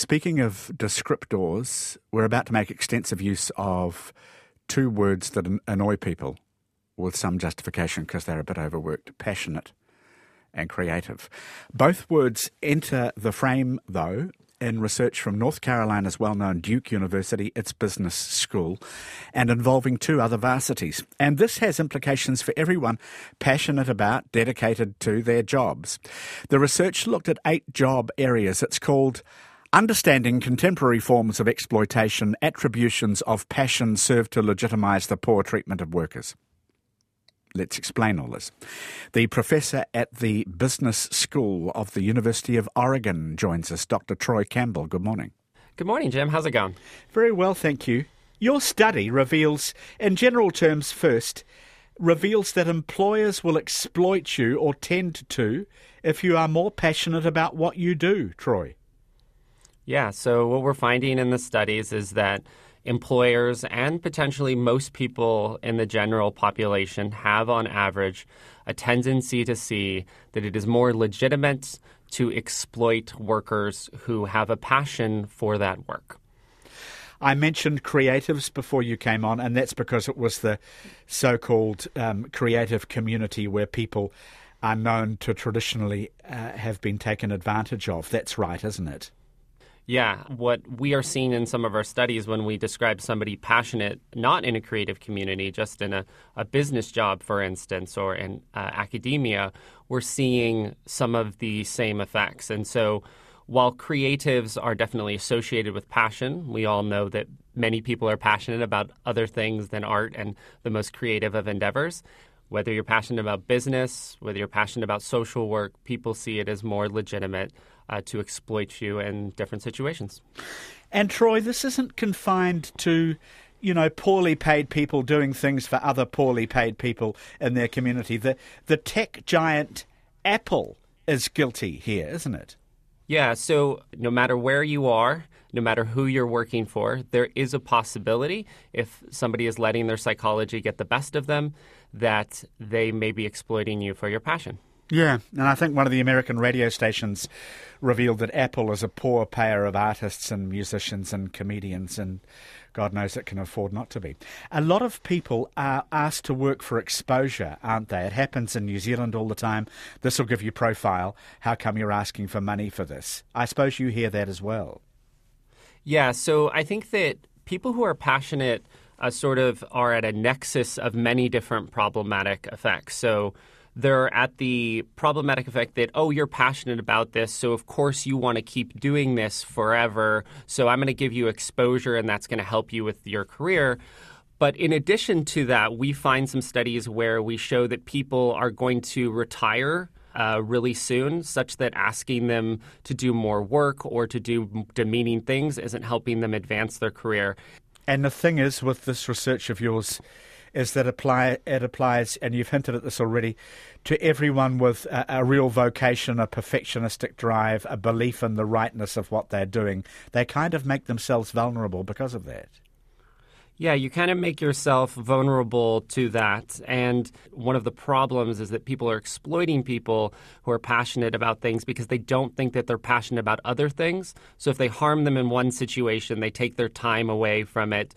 Speaking of descriptors, we're about to make extensive use of two words that annoy people with some justification because they're a bit overworked: passionate and creative. Both words enter the frame, though, in research from North Carolina's well-known Duke University, its business school, and involving two other varsities. And this has implications for everyone passionate about, dedicated to their jobs. The research looked at 8 job areas. It's called Understanding Contemporary Forms of Exploitation, Attributions of Passion Serve to Legitimise the Poor Treatment of Workers. Let's explain all this. The professor at the Business School of the University of Oregon joins us, Dr. Troy Campbell. Good morning. Good morning, Jim. How's it going? Very well, thank you. Your study reveals, in general terms first, reveals that employers will exploit you, or tend to, if you are more passionate about what you do, Troy. Yeah, so what we're finding in the studies is that employers and potentially most people in the general population have, on average, a tendency to see that it is more legitimate to exploit workers who have a passion for that work. I mentioned creatives before you came on, and that's because it was the so-called creative community where people are known to traditionally have been taken advantage of. That's right, isn't it? Yeah, what we are seeing in some of our studies when we describe somebody passionate, not in a creative community, just in a business job, for instance, or in academia, we're seeing some of the same effects. And so while creatives are definitely associated with passion, we all know that many people are passionate about other things than art and the most creative of endeavors. Whether you're passionate about business, whether you're passionate about social work, people see it as more legitimate to exploit you in different situations. And Troy, this isn't confined to, poorly paid people doing things for other poorly paid people in their community. The tech giant Apple is guilty here, isn't it? Yeah, so no matter where you are, no matter who you're working for, there is a possibility, if somebody is letting their psychology get the best of them, that they may be exploiting you for your passion. Yeah, and I think one of the American radio stations revealed that Apple is a poor payer of artists and musicians and comedians, and God knows it can afford not to be. A lot of people are asked to work for exposure, aren't they? It happens in New Zealand all the time. This will give you profile. How come you're asking for money for this? I suppose you hear that as well. Yeah, so I think that people who are passionate sort of are at a nexus of many different problematic effects. So they're at the problematic effect that, oh, you're passionate about this, so of course you want to keep doing this forever, so I'm going to give you exposure and that's going to help you with your career. But in addition to that, we find some studies where we show that people are going to retire really soon, such that asking them to do more work or to do demeaning things isn't helping them advance their career. And the thing is, with this research of yours, is that it applies, and you've hinted at this already, to everyone with a real vocation, a perfectionistic drive, a belief in the rightness of what they're doing. They kind of make themselves vulnerable because of that. Yeah, you kind of make yourself vulnerable to that. And one of the problems is that people are exploiting people who are passionate about things because they don't think that they're passionate about other things. So if they harm them in one situation, they take their time away from it,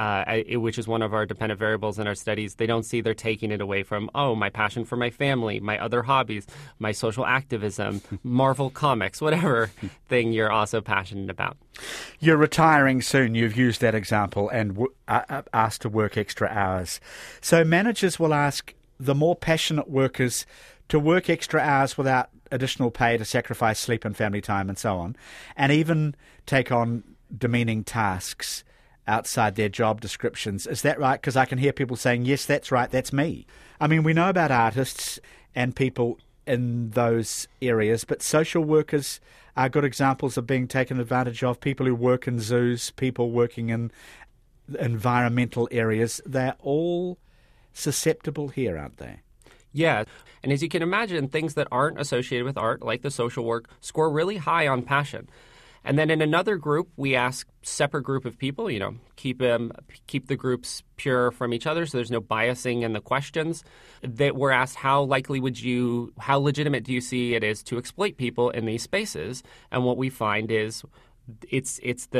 which is one of our dependent variables in our studies. They don't see they're taking it away from, my passion for my family, my other hobbies, my social activism, Marvel comics, whatever thing you're also passionate about. You're retiring soon. You've used that example and asked to work extra hours. So managers will ask the more passionate workers to work extra hours without additional pay, to sacrifice sleep and family time and so on, and even take on demeaning tasks outside their job descriptions. Is that right? Because I can hear people saying, yes, that's right, that's me. I mean, we know about artists and people in those areas, but social workers are good examples of being taken advantage of. People who work in zoos, people working in environmental areas, they're all susceptible here, aren't they? Yeah. And as you can imagine, things that aren't associated with art, like the social work, score really high on passion. And then in another group, we ask separate group of people, keep the groups pure from each other so there's no biasing in the questions. That we're asked, how legitimate do you see it is to exploit people in these spaces? And what we find is it's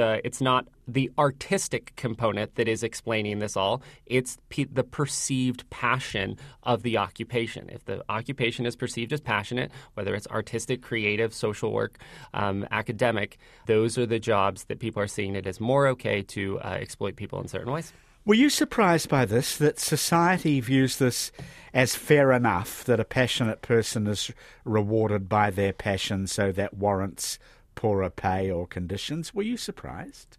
not the artistic component that is explaining this all. It's the perceived passion of the occupation. If the occupation is perceived as passionate, whether it's artistic, creative, social work, academic, those are the jobs that people are seeing it as more okay to exploit people in certain ways. Were you surprised by this, that society views this as fair enough, that a passionate person is rewarded by their passion, so that warrants poorer pay or conditions? Were you surprised?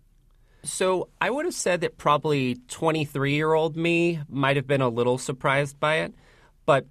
So I would have said that probably 23-year-old me might have been a little surprised by it. But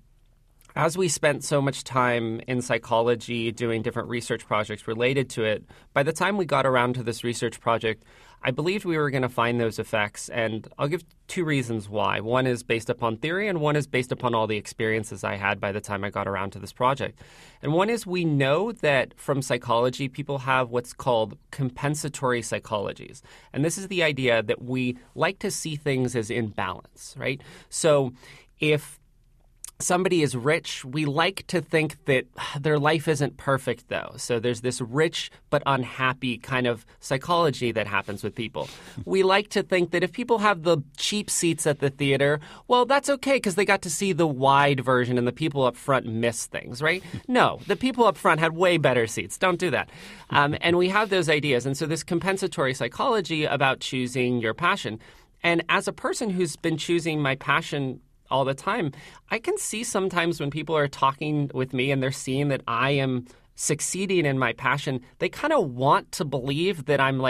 as we spent so much time in psychology doing different research projects related to it, by the time we got around to this research project, I believed we were going to find those effects, and I'll give two reasons why. One is based upon theory, and one is based upon all the experiences I had by the time I got around to this project. And one is we know that from psychology, people have what's called compensatory psychologies. And this is the idea that we like to see things as in balance, right? So if somebody is rich, we like to think that their life isn't perfect, though. So there's this rich but unhappy kind of psychology that happens with people. We like to think that if people have the cheap seats at the theater, well, that's okay because they got to see the wide version and the people up front miss things, right? No, the people up front had way better seats. Don't do that. And we have those ideas. And so this compensatory psychology about choosing your passion. And as a person who's been choosing my passion all the time, I can see sometimes when people are talking with me and they're seeing that I am succeeding in my passion, they kind of want to believe that I'm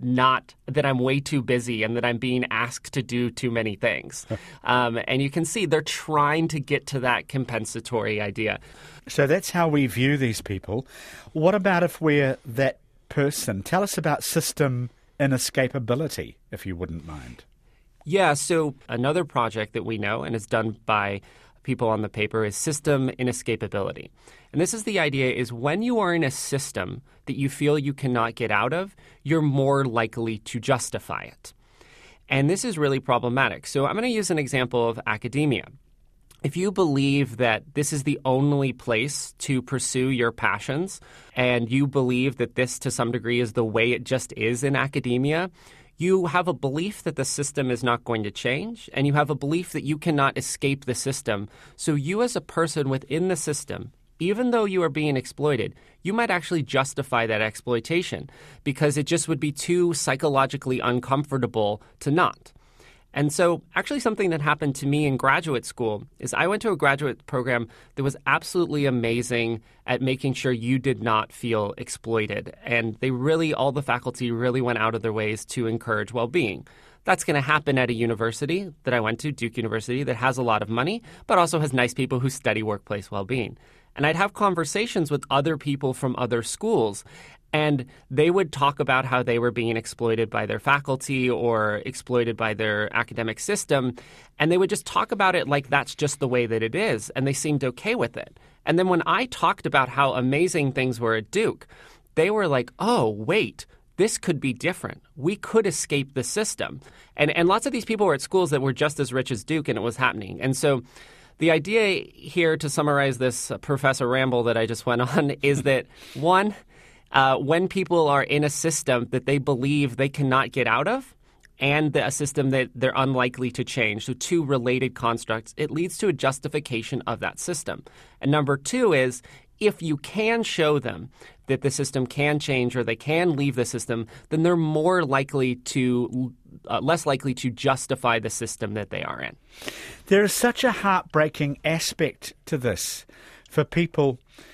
that I'm way too busy and that I'm being asked to do too many things. And you can see they're trying to get to that compensatory idea. So that's how we view these people. What about if we're that person? Tell us about system inescapability, if you wouldn't mind. Yeah, so another project that we know and is done by people on the paper is system inescapability. And this is the idea is when you are in a system that you feel you cannot get out of, you're more likely to justify it. And this is really problematic. So I'm going to use an example of academia. If you believe that this is the only place to pursue your passions, and you believe that this to some degree is the way it just is in academia, you have a belief that the system is not going to change, and you have a belief that you cannot escape the system. So you as a person within the system, even though you are being exploited, you might actually justify that exploitation because it just would be too psychologically uncomfortable to not. And so actually something that happened to me in graduate school is I went to a graduate program that was absolutely amazing at making sure you did not feel exploited. And all the faculty really went out of their ways to encourage well-being. That's going to happen at a university that I went to, Duke University, that has a lot of money, but also has nice people who study workplace well-being. And I'd have conversations with other people from other schools, and they would talk about how they were being exploited by their faculty or exploited by their academic system. And they would just talk about it like that's just the way that it is. And they seemed okay with it. And then when I talked about how amazing things were at Duke, they were like, oh, wait, this could be different. We could escape the system. And lots of these people were at schools that were just as rich as Duke, and it was happening. And so the idea here, to summarize this Professor Ramble that I just went on, is that one, when people are in a system that they believe they cannot get out of and a system that they're unlikely to change, so two related constructs, it leads to a justification of that system. And number two is if you can show them that the system can change or they can leave the system, then they're more likely to less likely to justify the system that they are in. There is such a heartbreaking aspect to this for people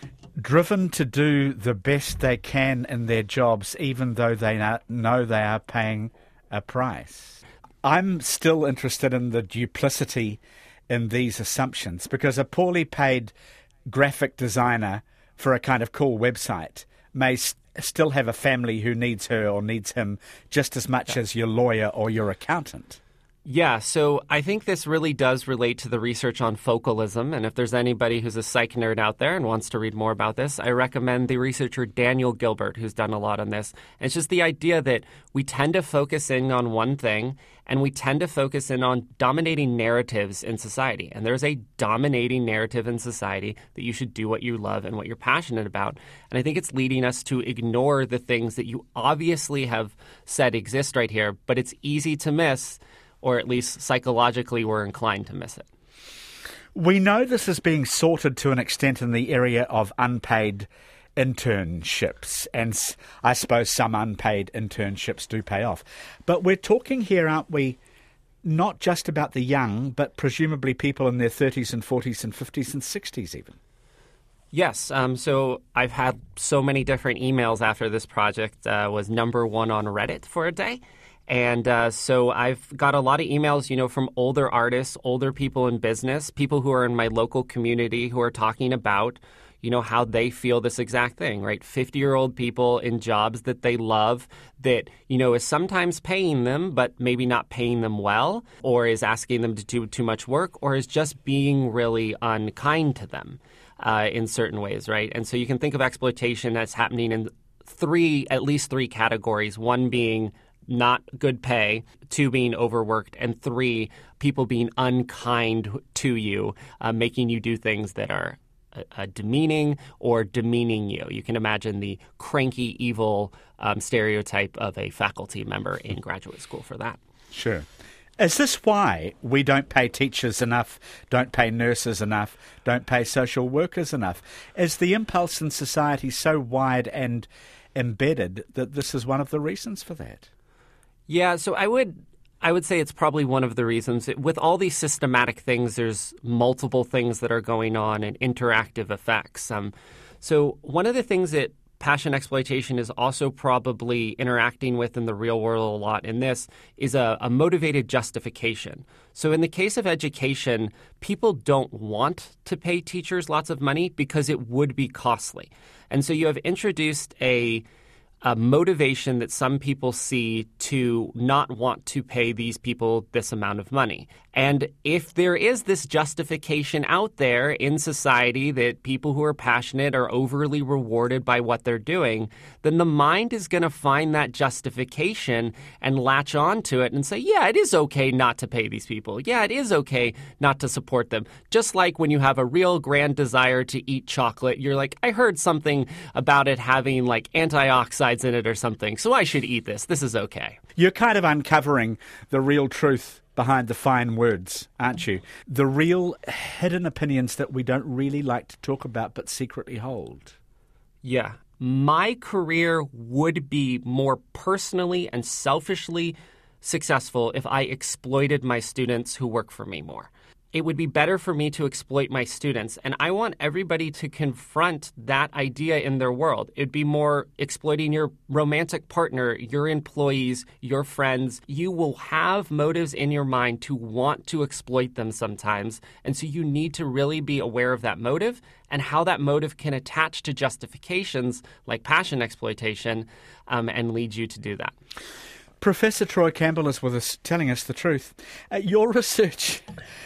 driven to do the best they can in their jobs, even though they know they are paying a price. I'm still interested in the duplicity in these assumptions, because a poorly paid graphic designer for a kind of cool website may still have a family who needs her or needs him just as much as your lawyer or your accountant. Yeah, so I think this really does relate to the research on focalism. And if there's anybody who's a psych nerd out there and wants to read more about this, I recommend the researcher Daniel Gilbert, who's done a lot on this. And it's just the idea that we tend to focus in on one thing, and we tend to focus in on dominating narratives in society. And there's a dominating narrative in society that you should do what you love and what you're passionate about. And I think it's leading us to ignore the things that you obviously have said exist right here, but it's easy to miss, or at least psychologically we're inclined to miss it. We know this is being sorted to an extent in the area of unpaid internships, and I suppose some unpaid internships do pay off. But we're talking here, aren't we, not just about the young, but presumably people in their 30s and 40s and 50s and 60s even. Yes. So I've had so many different emails after this project was number one on Reddit for a day. And so I've got a lot of emails, from older artists, older people in business, people who are in my local community who are talking about, how they feel this exact thing, right? 50-year-old people in jobs that they love that, is sometimes paying them, but maybe not paying them well, or is asking them to do too much work, or is just being really unkind to them in certain ways, right? And so you can think of exploitation that's happening in at least three categories, one being not good pay, two being overworked, and three, people being unkind to you, making you do things that are demeaning or demeaning you. You can imagine the cranky, evil stereotype of a faculty member in graduate school for that. Sure. Is this why we don't pay teachers enough, don't pay nurses enough, don't pay social workers enough? Is the impulse in society so wide and embedded that this is one of the reasons for that? Yeah, so I would say it's probably one of the reasons. With all these systematic things, there's multiple things that are going on and interactive effects. So one of the things that passion exploitation is also probably interacting with in the real world a lot in this is a motivated justification. So in the case of education, people don't want to pay teachers lots of money because it would be costly. And so you have introduced a motivation that some people see to not want to pay these people this amount of money. And if there is this justification out there in society that people who are passionate are overly rewarded by what they're doing, then the mind is going to find that justification and latch on to it and say, yeah, it is okay not to pay these people. Yeah, it is okay not to support them. Just like when you have a real grand desire to eat chocolate, you're like, I heard something about it having like antioxidants in it or something, so I should eat this. This is okay. You're kind of uncovering the real truth behind the fine words, aren't you? The real hidden opinions that we don't really like to talk about but secretly hold. Yeah. My career would be more personally and selfishly successful if I exploited my students who work for me more. It would be better for me to exploit my students. And I want everybody to confront that idea in their world. It'd be more exploiting your romantic partner, your employees, your friends. You will have motives in your mind to want to exploit them sometimes. And so you need to really be aware of that motive and how that motive can attach to justifications like passion exploitation and lead you to do that. Professor Troy Campbell is with us, telling us the truth. Your research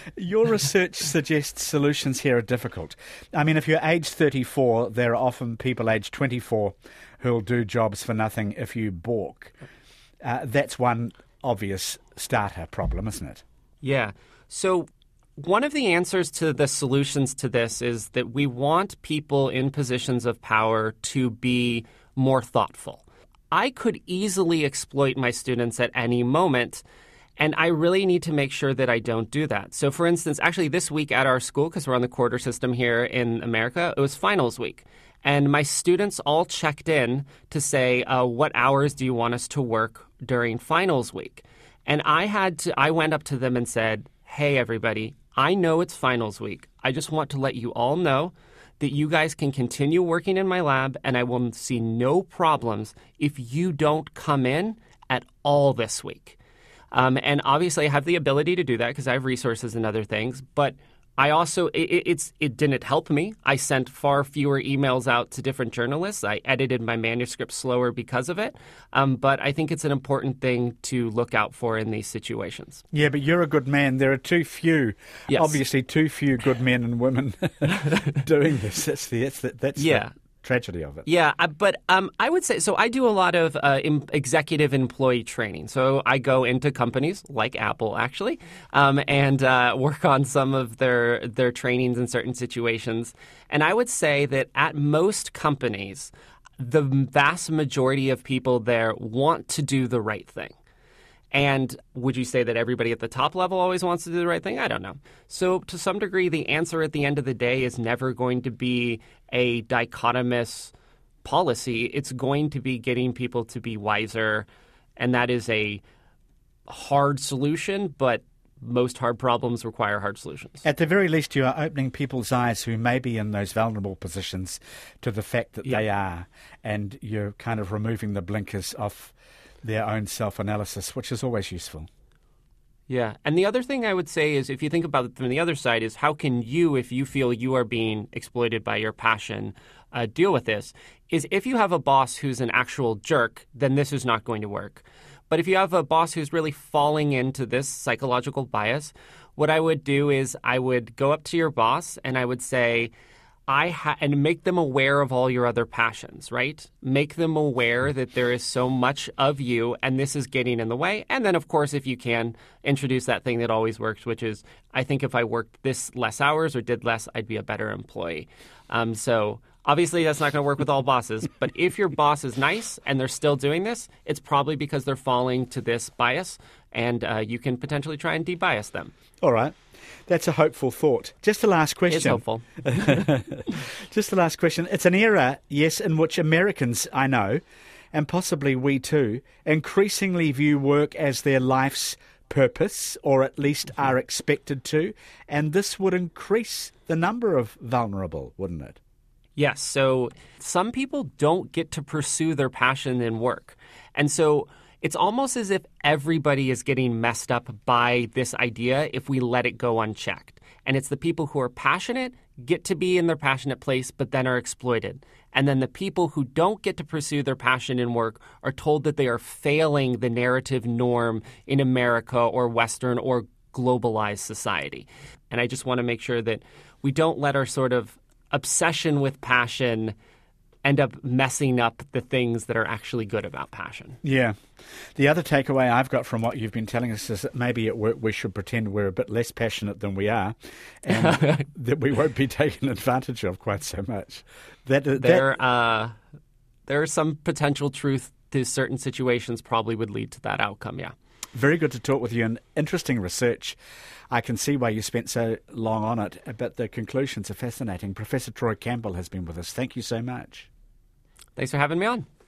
suggests solutions here are difficult. I mean, if you're age 34, there are often people age 24 who'll do jobs for nothing if you balk. That's one obvious starter problem, isn't it? Yeah. So one of the answers to the solutions to this is that we want people in positions of power to be more thoughtful. I could easily exploit my students at any moment, and I really need to make sure that I don't do that. So, for instance, actually this week at our school, because we're on the quarter system here in America, it was finals week. And my students all checked in to say, what hours do you want us to work during finals week? And I went up to them and said, hey, everybody, I know it's finals week. I just want to let you all know that you guys can continue working in my lab, and I will see no problems if you don't come in at all this week. And obviously I have the ability to do that because I have resources and other things, but I also, it didn't help me. I sent far fewer emails out to different journalists. I edited my manuscript slower because of it. But I think it's an important thing to look out for in these situations. Yeah, but you're a good man. There are too few, obviously too few good men and women doing this. That's the tragedy of it. Yeah, but I would say, so I do a lot of executive employee training. So I go into companies like Apple, actually, and work on some of their trainings in certain situations. And I would say that at most companies, the vast majority of people there want to do the right thing. And would you say that everybody at the top level always wants to do the right thing? I don't know. So to some degree, the answer at the end of the day is never going to be a dichotomous policy. It's going to be getting people to be wiser. And that is a hard solution, but most hard problems require hard solutions. At the very least, you are opening people's eyes who may be in those vulnerable positions to the fact that they are. And you're kind of removing the blinkers off their own self-analysis, which is always useful. Yeah. And the other thing I would say is, if you think about it from the other side, is how can you, if you feel you are being exploited by your passion, deal with this? Is if you have a boss who's an actual jerk, then this is not going to work. But if you have a boss who's really falling into this psychological bias, what I would do is I would go up to your boss and I would say, and make them aware of all your other passions, right? Make them aware that there is so much of you and this is getting in the way. And then, of course, if you can, introduce that thing that always works, which is, I think if I worked this less hours or did less, I'd be a better employee. So obviously that's not going to work with all bosses. But if your boss is nice and they're still doing this, it's probably because they're falling to this bias, and you can potentially try and de-bias them. All right. That's a hopeful thought. Just the last question. It's hopeful. Just the last question. It's an era, yes, in which Americans, I know, and possibly we too, increasingly view work as their life's purpose, or at least are expected to, and this would increase the number of vulnerable, wouldn't it? Yes. So some people don't get to pursue their passion in work. And so it's almost as if everybody is getting messed up by this idea if we let it go unchecked. And it's the people who are passionate get to be in their passionate place, but then are exploited. And then the people who don't get to pursue their passion in work are told that they are failing the narrative norm in America or Western or globalized society. And I just want to make sure that we don't let our sort of obsession with passion end up messing up the things that are actually good about passion. Yeah. The other takeaway I've got from what you've been telling us is that maybe at work we should pretend we're a bit less passionate than we are, and that we won't be taken advantage of quite so much. There is some potential truth to certain situations probably would lead to that outcome, yeah. Very good to talk with you, and interesting research. I can see why you spent so long on it, but the conclusions are fascinating. Professor Troy Campbell has been with us. Thank you so much. Thanks for having me on.